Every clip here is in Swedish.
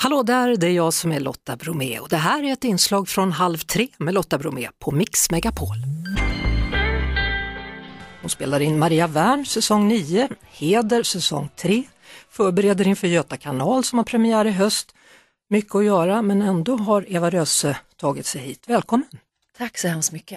Hallå där, det är jag som är Lotta Bromé och det här är ett inslag från 2:30 med Lotta Bromé på Mix Megapol. Hon spelar in Maria Wern säsong 9, Heder säsong 3, förbereder inför Göta kanal som har premiär i höst. Mycket att göra, men ändå har Eva Röse tagit sig hit. Välkommen! Tack så hemskt mycket.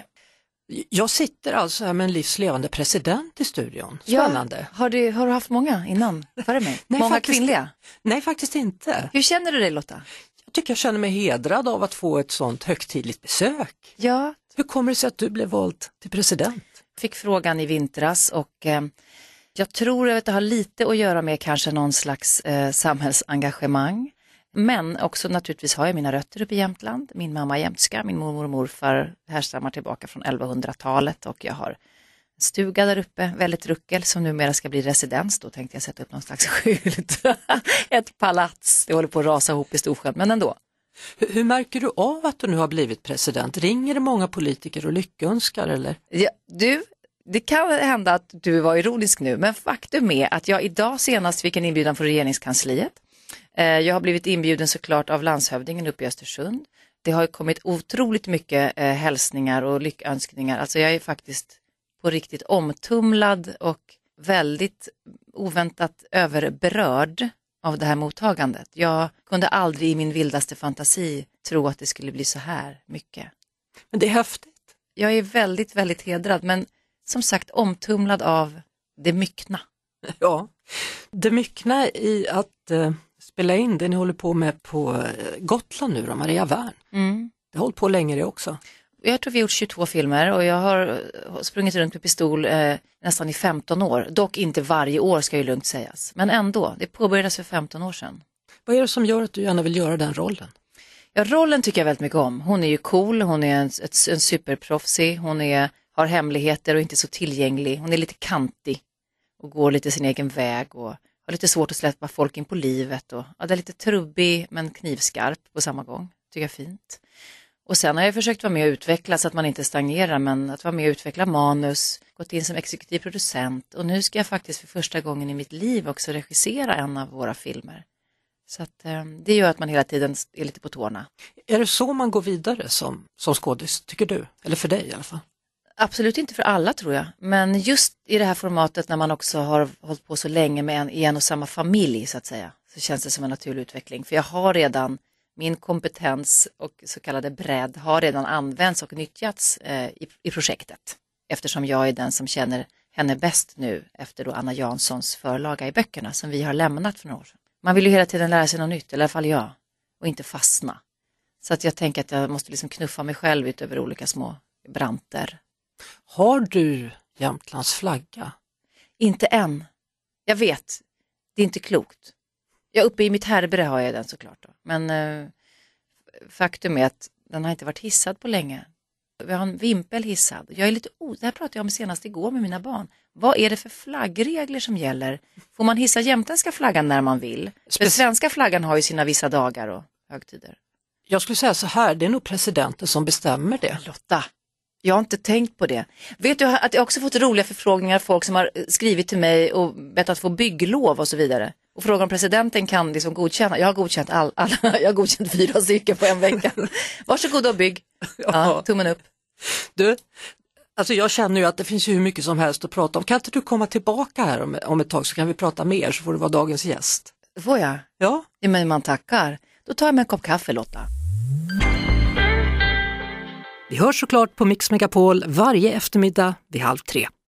Jag sitter alltså här med en livslevande president i studion. Spännande. Ja, har du haft många innan före mig? Nej, många faktiskt, kvinnliga? Nej, faktiskt inte. Hur känner du dig, Lotta? Jag tycker jag känner mig hedrad av att få ett sånt högtidligt besök. Ja. Hur kommer det sig att du blev vald till president? Fick frågan i vintras och jag tror att det har lite att göra med kanske någon slags samhällsengagemang. Men också naturligtvis har jag mina rötter uppe i Jämtland. Min mamma är jämtska, min mormor och morfar härstammar tillbaka från 1100-talet och jag har en stuga där uppe, väldigt ruckel, som numera ska bli residens. Då tänkte jag sätta upp någon slags skylt. Ett palats, det håller på att rasa ihop i Storsjön, men ändå. Hur märker du av att du nu har blivit president? Ringer det många politiker och lyckönskar eller? Ja, det kan hända att du var ironisk nu, men faktum är att jag idag senast fick en inbjudan från regeringskansliet. Jag har blivit inbjuden såklart av landshövdingen uppe i Östersund. Det har kommit otroligt mycket hälsningar och lyckönskningar. Alltså jag är faktiskt på riktigt omtumlad och väldigt oväntat överberörd av det här mottagandet. Jag kunde aldrig i min vildaste fantasi tro att det skulle bli så här mycket. Men det är häftigt. Jag är väldigt, väldigt hedrad, men som sagt omtumlad av det myckna. Ja, det myckna i att spela in det ni håller på med på Gotland nu då, Maria Wern. Det har hållit på länge det också. Jag tror vi har gjort 22 filmer och jag har sprungit runt med pistol nästan i 15 år. Dock inte varje år ska ju lugnt sägas. Men ändå, det påbörjades för 15 år sedan. Vad är det som gör att du gärna vill göra den rollen? Ja, rollen tycker jag väldigt mycket om. Hon är ju cool, hon är en superproffsig, hon har hemligheter och inte så tillgänglig. Hon är lite kantig och går lite sin egen väg och har lite svårt att släppa folk in på livet. Och, ja, det är lite trubbig men knivskarp på samma gång. Tycker jag är fint. Och sen har jag försökt vara med och utveckla så att man inte stagnerar, men att vara med och utveckla manus, gått in som exekutiv producent och nu ska jag faktiskt för första gången i mitt liv också regissera en av våra filmer. Så att, det gör att man hela tiden är lite på tårna. Är det så man går vidare som skådis, tycker du? Eller för dig i alla fall? Absolut inte för alla tror jag, men just i det här formatet när man också har hållit på så länge med en och samma familj så att säga, så känns det som en naturlig utveckling. För jag har redan min kompetens och så kallade bredd har redan använts och nyttjats i projektet. Eftersom jag är den som känner henne bäst nu efter då Anna Janssons förlaga i böckerna som vi har lämnat för några år sedan. Man vill ju hela tiden lära sig något nytt, eller i alla fall jag, och inte fastna. Så att jag tänker att jag måste liksom knuffa mig själv ut över olika små branter. Har du Jämtlands flagga? Inte än. Jag vet, det är inte klokt. Ja, uppe i mitt härbre har jag den såklart då. Men faktum är att den har inte varit hissad på länge. Vi har en vimpel hissad. Jag är lite det här pratade jag om senast igår med mina barn. Vad är det för flaggregler som gäller? Får man hissa jämtländska flaggan när man vill? För svenska flaggan har ju sina vissa dagar och högtider. Jag skulle säga så här, det är nog presidenten som bestämmer det. Lotta, jag har inte tänkt på det. Vet du att jag också fått roliga förfrågningar, folk som har skrivit till mig och bett att få bygglov och så vidare. Och frågar om presidenten kan liksom godkänna. Jag har godkänt alla. Jag har godkänt 4 stycken på en vecka. Varsågod och bygg. Ja, tummen upp. Du, alltså jag känner ju att det finns ju hur mycket som helst att prata om. Kan inte du komma tillbaka här om ett tag så kan vi prata mer, så får du vara dagens gäst. Får jag? Ja. Ja, men man tackar. Då tar jag med en kopp kaffe, Lotta. Vi hörs såklart på Mix Megapol varje eftermiddag vid 2:30.